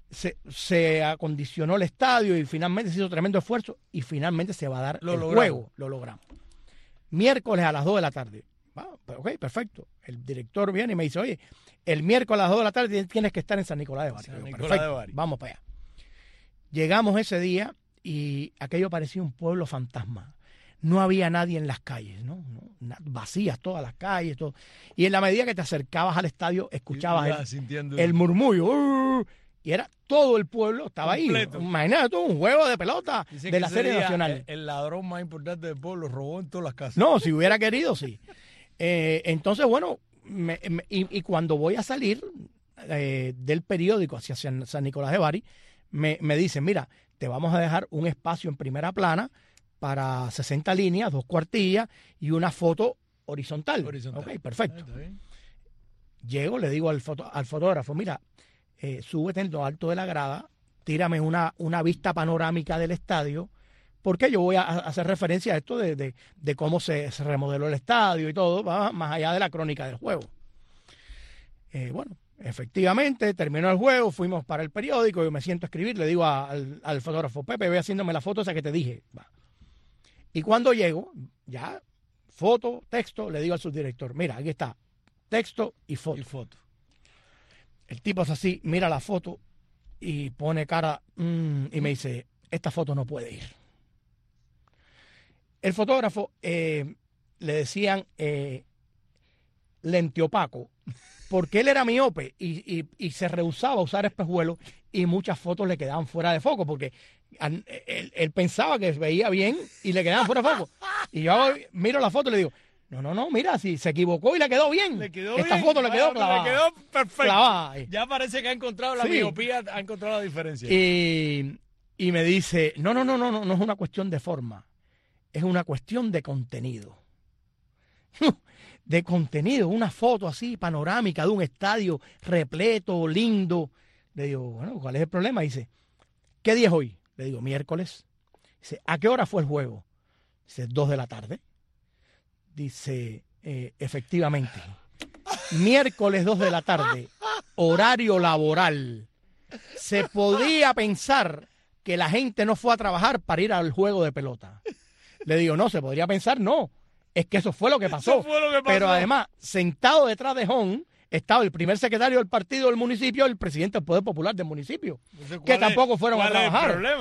acondicionó el estadio y finalmente se hizo tremendo esfuerzo y finalmente se va a dar el juego. Lo logramos. Miércoles a las 2 de la tarde. Ok, perfecto. El director viene y me dice, oye, el miércoles a las 2 de la tarde tienes que estar en San Nicolás de Bari. Perfecto, vamos para allá. Llegamos ese día y aquello parecía un pueblo fantasma. No había nadie en las calles, ¿no? Vacías todas las calles, todo. Y en la medida que te acercabas al estadio, escuchabas el murmullo. Y era todo el pueblo, estaba completo ahí. Imagínate tú, un juego de pelota de la Serie Nacional. El ladrón más importante del pueblo robó en todas las casas. No, si hubiera querido, sí. Entonces, bueno, y cuando voy a salir del periódico hacia San Nicolás de Bari, me dicen, mira, te vamos a dejar un espacio en primera plana para 60 líneas, 2 cuartillas y una foto horizontal. Ok, perfecto. Llego, le digo al fotógrafo, mira, súbete en lo alto de la grada, tírame una vista panorámica del estadio, porque yo voy a hacer referencia a esto de cómo se remodeló el estadio y todo, va más allá de la crónica del juego. Bueno, efectivamente, terminó el juego, fuimos para el periódico, yo me siento a escribir, le digo al fotógrafo, Pepe, ve haciéndome la foto esa que te dije. Va. Y cuando llego, ya, foto, texto, le digo al subdirector, mira, aquí está, texto y foto. El tipo es así, mira la foto y pone cara y me dice, esta foto no puede ir. El fotógrafo le decían lente opaco, porque él era miope y se rehusaba a usar espejuelos y muchas fotos le quedaban fuera de foco, porque él pensaba que veía bien y le quedaban fuera de foco. Y yo miro la foto y le digo, no, mira, si se equivocó y le quedó bien. Esta foto le quedó clavada. Le quedó perfecto. Clavada. Ya parece que ha encontrado la miopía, ha encontrado la diferencia. Y me dice, no es una cuestión de forma, es una cuestión de contenido. De contenido, una foto así panorámica de un estadio repleto, lindo. Le digo, bueno, ¿cuál es el problema? Dice, ¿qué día es hoy? Le digo, miércoles. Dice, ¿a qué hora fue el juego? Dice, 2 de la tarde. Dice, efectivamente, miércoles 2 de la tarde, horario laboral. Se podría pensar que la gente no fue a trabajar para ir al juego de pelota. Le digo, no, se podría pensar, no. Es que eso fue lo que pasó. Pero además, sentado detrás de Jon, estaba el primer secretario del partido del municipio, el presidente del Poder Popular del municipio, que tampoco fueron a trabajar. ¿Cuál es el problema?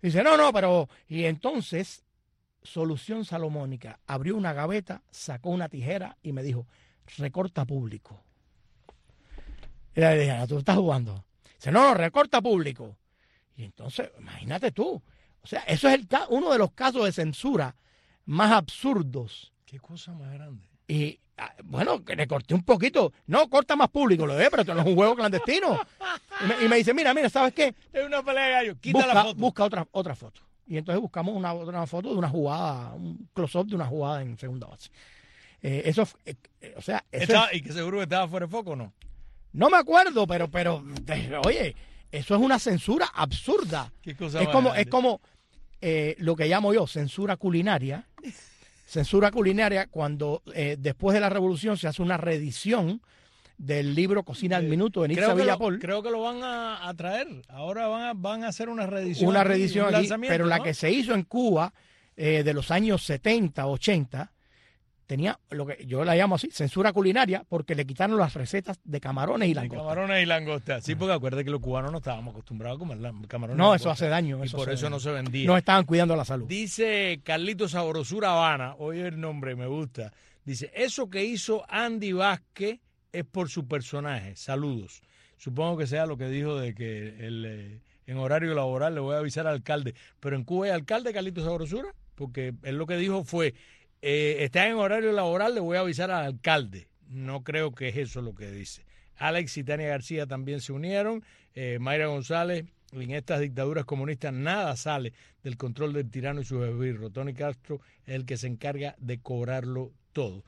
Dice, no, pero... Y entonces, Solución Salomónica abrió una gaveta, sacó una tijera y me dijo, recorta público. Y le dije, ¿tú estás jugando? Dice, no, recorta público. Y entonces, imagínate tú. O sea, eso es uno de los casos de censura más absurdos. Qué cosa más grande. Y bueno, que le corté un poquito. No, corta más público. Lo pero esto no es un juego clandestino. Y me dice, mira, ¿sabes qué? Es una pelea de gallo. Quita la foto. Busca otra foto. Y entonces buscamos otra foto de una jugada, un close-up de una jugada en segunda base. Eso, o sea... ¿Y que seguro que estaba fuera de foco o no? No me acuerdo, pero oye, eso es una censura absurda. ¿Qué cosa es como lo que llamo yo censura culinaria. Censura culinaria cuando después de la revolución se hace una reedición del libro Cocina al Minuto de Nixa Villapol. Creo que lo van a traer. Ahora van a hacer una reedición. Una reedición aquí, pero la que se hizo en Cuba de los años 70, 80, tenía lo que yo la llamo así, censura culinaria, porque le quitaron las recetas de camarones y langostas. Camarones y langostas. Sí, porque acuérdate que los cubanos no estábamos acostumbrados a comer camarones. No, eso hace daño. Y por eso no se vendía. No estaban cuidando la salud. Dice Carlitos Sabrosura Habana, oye el nombre, me gusta. Dice, eso que hizo Andy Vázquez es por su personaje. Saludos. Supongo que sea lo que dijo de que en horario laboral le voy a avisar al alcalde. Pero en Cuba hay alcalde, Carlitos Sabrosura, porque él lo que dijo fue... está en horario laboral, le voy a avisar al alcalde. No creo que es eso lo que dice. Alex y Tania García también se unieron. Mayra González, en estas dictaduras comunistas nada sale del control del tirano y sus esbirros. Tony Castro es el que se encarga de cobrarlo todo.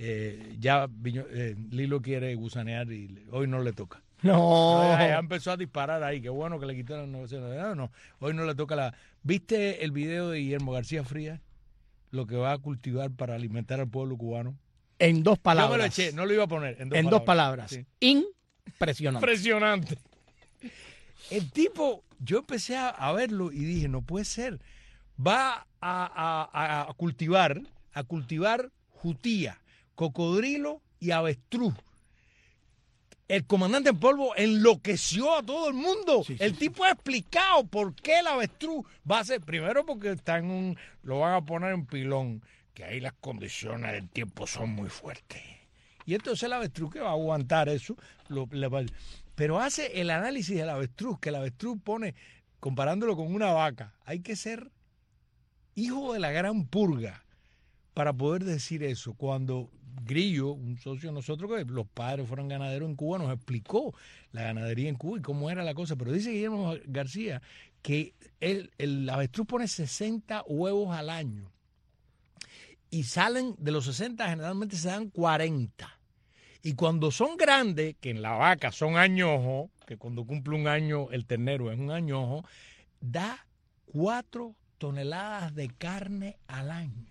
Lilo quiere gusanear y hoy no le toca. No. Ya empezó a disparar ahí. Qué bueno que le quitaron. No, hoy no le toca ¿Viste el video de Guillermo García Frías? Lo que va a cultivar para alimentar al pueblo cubano. En 2 palabras. Yo me lo eché, no lo iba a poner. En dos palabras. Sí. Impresionante. Impresionante. El tipo, yo empecé a verlo y dije, no puede ser. Va a cultivar jutía, cocodrilo y avestruz. El comandante en polvo enloqueció a todo el mundo. El tipo ha explicado por qué el avestruz va a ser, primero porque lo van a poner en pilón, que ahí las condiciones del tiempo son muy fuertes. Y entonces el avestruz que va a aguantar eso, pero hace el análisis del avestruz, que el avestruz pone, comparándolo con una vaca, hay que ser hijo de la gran purga para poder decir eso. Cuando Grillo, un socio de nosotros, que los padres fueron ganaderos en Cuba, nos explicó la ganadería en Cuba y cómo era la cosa. Pero dice Guillermo García que el avestruz pone 60 huevos al año y salen de los 60, generalmente se dan 40. Y cuando son grandes, que en la vaca son añojos, que cuando cumple un año el ternero es un añojo, da 4 toneladas de carne al año.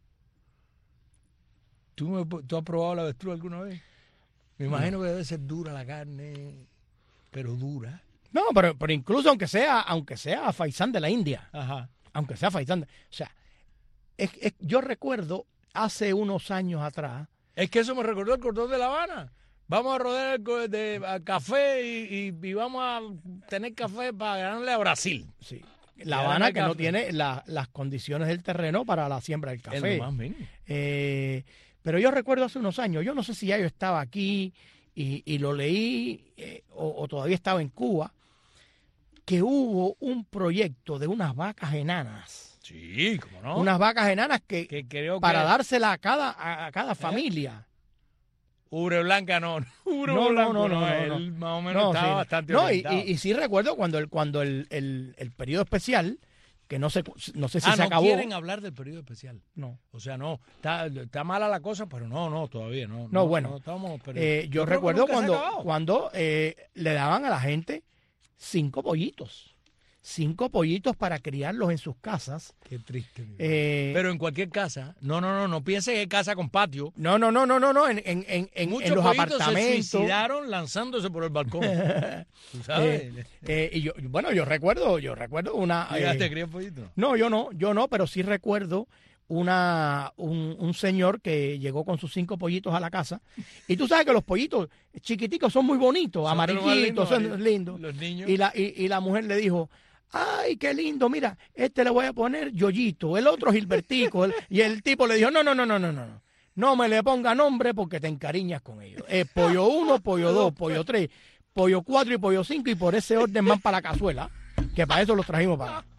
¿Tú has probado la avestruz alguna vez? Me imagino que debe ser dura la carne, pero dura. No, pero incluso aunque sea faisán de la India. Ajá. Aunque sea faisán. O sea, yo recuerdo hace unos años atrás. Es que eso me recordó el cordón de La Habana. Vamos a rodear de café y vamos a tener café para ganarle a Brasil. Sí. La Habana que no tiene las condiciones del terreno para la siembra del café. Es lo más mínimo. Pero yo recuerdo hace unos años, yo no sé si ya yo estaba aquí y lo leí o todavía estaba en Cuba, que hubo un proyecto de unas vacas enanas. Sí, ¿cómo no? Unas vacas enanas que creo para que... dársela a cada familia. Ubre Blanca no. No. Él más o menos estaba bastante orientado. Y sí recuerdo cuando el periodo especial, que no sé si se acabó. No quieren hablar del periodo especial. No. O sea, no. Está mala la cosa, pero no, todavía no. Bueno. Yo recuerdo cuando le daban a la gente 5 pollitos. 5 pollitos para criarlos en sus casas. Qué triste. Pero en cualquier casa. No piensen en casa con patio. No. En los apartamentos. Se suicidaron lanzándose por el balcón. ¿Tú sabes? Y yo recuerdo una. ¿Llegaste a criar pollitos? No, yo no, pero sí recuerdo un señor que llegó con sus 5 pollitos a la casa. Y tú sabes que los pollitos chiquiticos son muy bonitos, amarillitos, son lindos. Los niños. Y la mujer le dijo: ay, qué lindo, mira, le voy a poner Yoyito, el otro Gilbertico, y el tipo le dijo, no me le ponga nombre porque te encariñas con ellos. Pollo 1, pollo 2, pollo 3, pollo 4 y pollo 5, y por ese orden van para la cazuela, que para eso los trajimos para acá.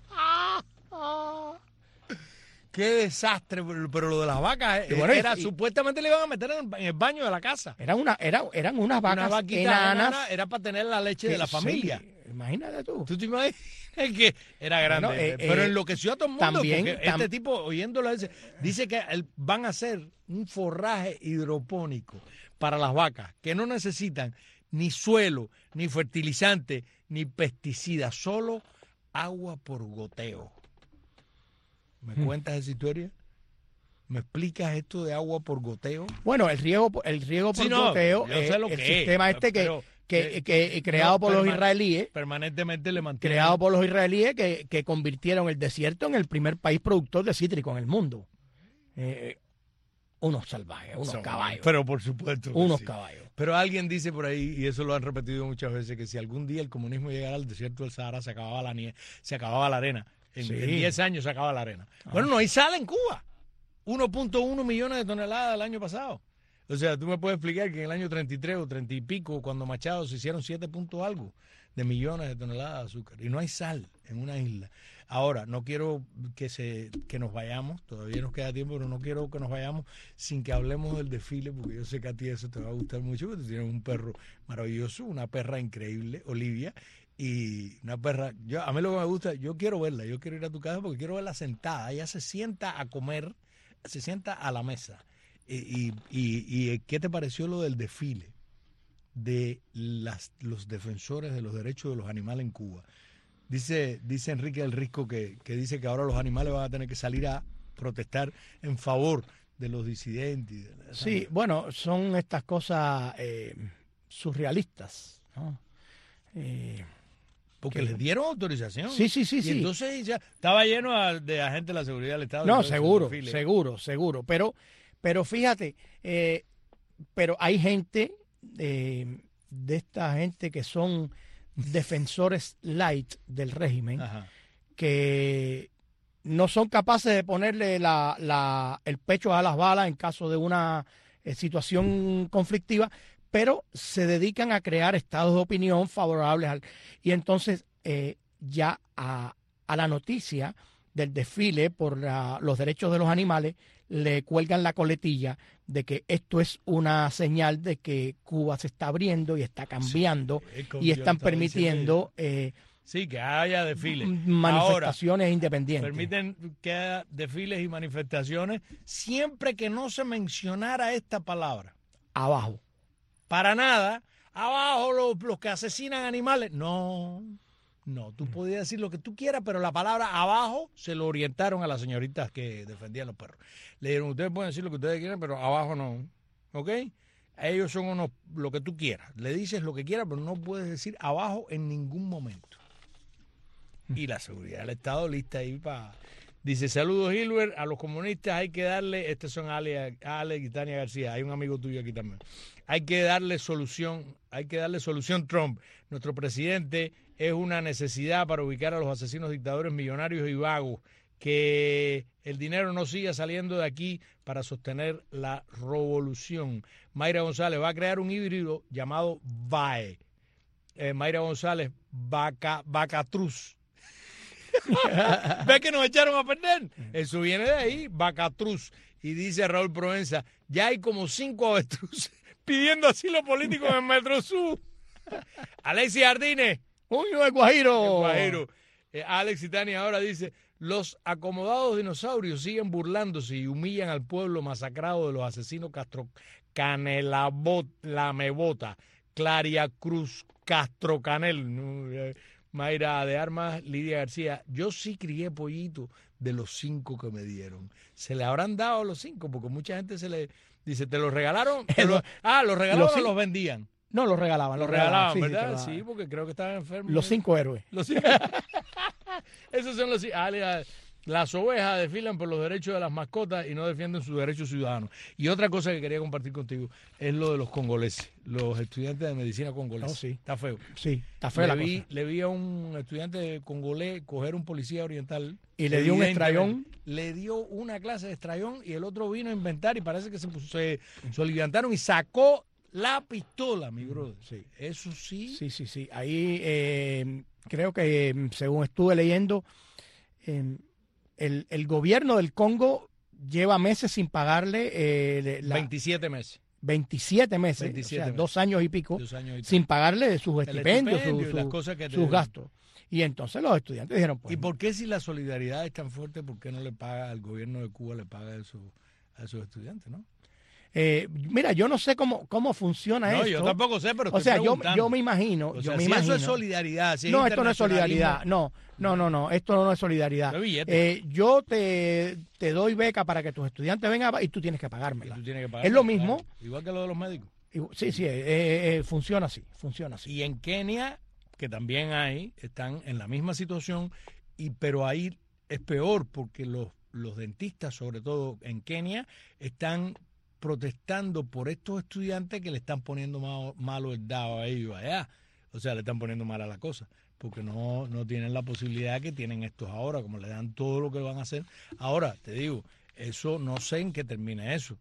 Qué desastre, pero lo de las vacas supuestamente le iban a meter en el baño de la casa. Eran unas vacas enanas. Era para tener la leche de la familia. Sí, imagínate tú. ¿Tú te imaginas que era grande? Pero enloqueció a todo el mundo. También, porque este tipo, oyéndolo, dice que van a hacer un forraje hidropónico para las vacas, que no necesitan ni suelo, ni fertilizante, ni pesticidas, solo agua por goteo. ¿Me cuentas esa historia? ¿Me explicas esto de agua por goteo? Bueno, el riego por goteo es el sistema que creado por los israelíes. Permanentemente le mantiene. Creado por los israelíes que convirtieron el desierto en el primer país productor de cítrico en el mundo. Unos salvajes, unos caballos. Pero por supuesto. Unos caballos. Pero alguien dice por ahí, y eso lo han repetido muchas veces, que si algún día el comunismo llegara al desierto del Sahara, se acababa la nieve, se acababa la arena. En 10 años se acaba la arena. Bueno, no hay sal en Cuba. 1.1 millones de toneladas el año pasado. O sea, tú me puedes explicar que en el año 33 o 30 y pico, cuando Machado se hicieron 7 puntos algo de millones de toneladas de azúcar. Y no hay sal en una isla. Ahora, no quiero que nos vayamos, todavía nos queda tiempo, pero no quiero que nos vayamos sin que hablemos del desfile, porque yo sé que a ti eso te va a gustar mucho, porque tú tienes un perro maravilloso, una perra increíble, Olivia, y una perra, a mí lo que me gusta, yo quiero verla, yo quiero ir a tu casa porque quiero verla sentada, ella se sienta a comer, se sienta a la mesa. ¿Y qué te pareció lo del desfile de los defensores de los derechos de los animales en Cuba? Dice Enrique del Risco que dice que ahora los animales van a tener que salir a protestar en favor de los disidentes. Sí, bueno, son estas cosas surrealistas, ¿no? Porque les dieron autorización. Sí. Y entonces ya estaba lleno de agentes de la seguridad del Estado. No, seguro. Pero fíjate, pero hay gente, de esta gente que son defensores light del régimen, que no son capaces de ponerle el pecho a las balas en caso de una situación conflictiva, pero se dedican a crear estados de opinión favorables y entonces ya a la noticia del desfile por los derechos de los animales le cuelgan la coletilla de que esto es una señal de que Cuba se está abriendo y está cambiando y están permitiendo que haya desfiles, manifestaciones ahora, independientes. Permiten que haya desfiles y manifestaciones siempre que no se mencionara esta palabra. Abajo. Para nada, abajo los que asesinan animales. No, tú podías decir lo que tú quieras, pero la palabra abajo se lo orientaron a las señoritas que defendían los perros. Le dijeron, ustedes pueden decir lo que ustedes quieran, pero abajo no, ¿ok? Ellos son lo que tú quieras. Le dices lo que quieras, pero no puedes decir abajo en ningún momento. Y la seguridad del Estado lista ahí para... Dice, saludos Hilbert, a los comunistas hay que darle, estos son Ale y Tania García, hay un amigo tuyo aquí también, hay que darle solución Trump, nuestro presidente es una necesidad para ubicar a los asesinos, dictadores, millonarios y vagos, que el dinero no siga saliendo de aquí para sostener la revolución. Mayra González va a crear un híbrido llamado VAE, Mayra González, Vacatruz. ¿Ves que nos echaron a perder? Eso viene de ahí, Vacatruz. Y dice Raúl Provenza, ya hay como 5 avestruces pidiendo asilo político en el Metro Sur. Alexis Jardines, ¡Uño de Guajiro! Alex y Tania ahora dice, los acomodados dinosaurios siguen burlándose y humillan al pueblo masacrado de los asesinos Castro Lamebota, Claria Cruz, Castro Canel. Mayra de Armas, Lidia García, yo sí crié pollito de los 5 que me dieron. ¿Se le habrán dado los 5? Porque mucha gente se le dice, ¿te los regalaron? ¿Los regalaron o los vendían? No, los regalaban. Los regalaban, ¿verdad? Sí, porque creo que estaban enfermos. Los 5 héroes. Esos son los... Las ovejas desfilan por los derechos de las mascotas y no defienden sus derechos ciudadanos. Y otra cosa que quería compartir contigo es lo de los congoleses, los estudiantes de medicina congoleses. Oh, sí. Está feo. Sí, está feo la cosa. Le vi a un estudiante congolés coger un policía oriental. Y le dio un estrellón. Le dio una clase de estrellón y el otro vino a inventar y parece que se soliviantaron y sacó la pistola, mi brother. Sí. Eso sí. Sí. Ahí creo que, según estuve leyendo, el gobierno del Congo lleva meses sin pagarle 27 meses. 27 meses, 27 o sea, meses. 2 años y pico, sin pagarle sus estipendios, y las cosas que sus gastos. Y entonces los estudiantes dijeron, pues, ¿y por qué si la solidaridad es tan fuerte, por qué no le paga al gobierno de Cuba, le paga a esos estudiantes, no? Mira, yo no sé cómo funciona esto. No, yo tampoco sé, pero o sea, yo me imagino. O sea, si eso es solidaridad. Si no, esto no es solidaridad. No, esto no es solidaridad. Yo te doy beca para que tus estudiantes vengan y tú tienes que pagármela. Es lo mismo. Claro. Igual que lo de los médicos. Sí, funciona así. Y en Kenia, que también están en la misma situación, pero ahí es peor porque los dentistas, sobre todo en Kenia, están protestando por estos estudiantes que le están poniendo malo el dado a ellos allá. O sea, le están poniendo mala la cosa, porque no tienen la posibilidad que tienen estos ahora, como le dan todo lo que van a hacer. Ahora, te digo, eso no sé en qué termine eso.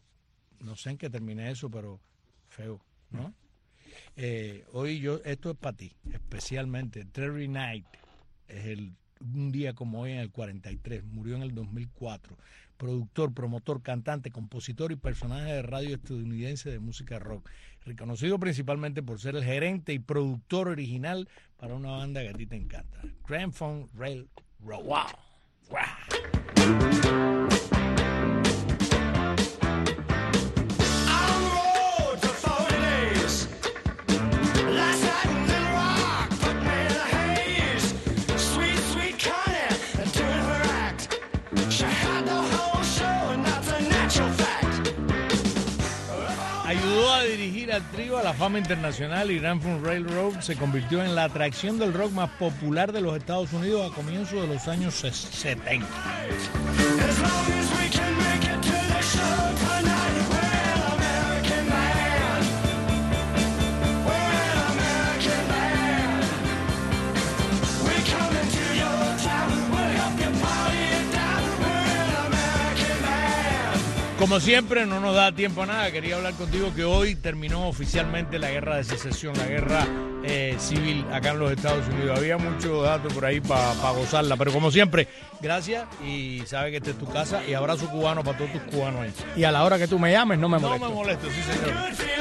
Pero feo, ¿no? Hoy esto es para ti, especialmente. Terry Knight es un día como hoy en el 43, murió en el 2004. Productor, promotor, cantante, compositor y personaje de radio estadounidense de música rock. Reconocido principalmente por ser el gerente y productor original para una banda que a ti te encanta, Grand Funk Railroad. ¡Wow! Ayudó a dirigir al trío a la fama internacional y Grand Funk Railroad se convirtió en la atracción del rock más popular de los Estados Unidos a comienzos de los años 70. Como siempre, no nos da tiempo a nada. Quería hablar contigo que hoy terminó oficialmente la guerra de secesión, la guerra civil acá en los Estados Unidos. Había mucho dato por ahí para gozarla, pero como siempre, gracias y sabe que esta es tu casa y abrazo cubano para todos tus cubanos ahí. Y a la hora que tú me llames, no me molesto. No me molesto, sí señor.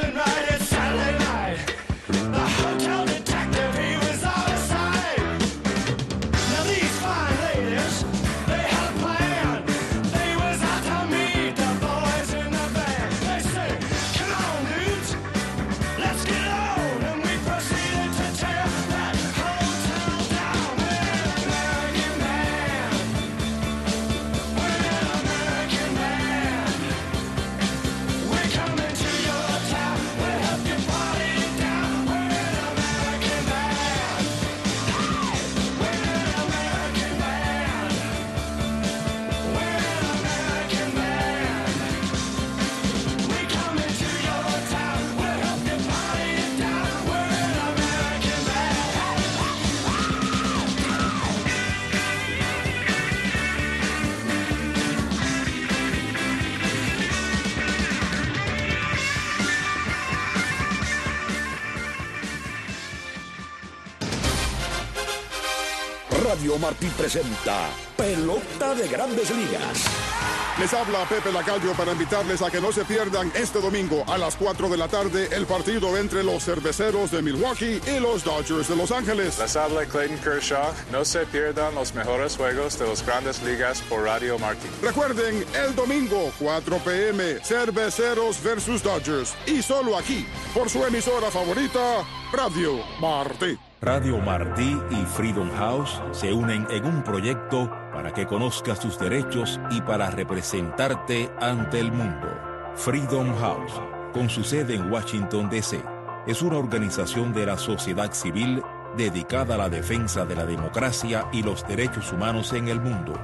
Radio Martí presenta Pelota de Grandes Ligas. Les habla Pepe Lacayo para invitarles a que no se pierdan este domingo a las 4 de la tarde el partido entre los Cerveceros de Milwaukee y los Dodgers de Los Ángeles. Les habla Clayton Kershaw. No se pierdan los mejores juegos de las Grandes Ligas por Radio Martí. Recuerden, el domingo, 4 p.m., Cerveceros versus Dodgers. Y solo aquí, por su emisora favorita, Radio Martí. Radio Martí y Freedom House se unen en un proyecto para que conozcas tus derechos y para representarte ante el mundo. Freedom House, con su sede en Washington, D.C., es una organización de la sociedad civil dedicada a la defensa de la democracia y los derechos humanos en el mundo.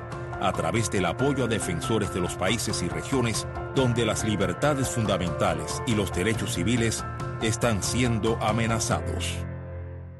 a través del apoyo a defensores de los países y regiones donde las libertades fundamentales y los derechos civiles están siendo amenazados.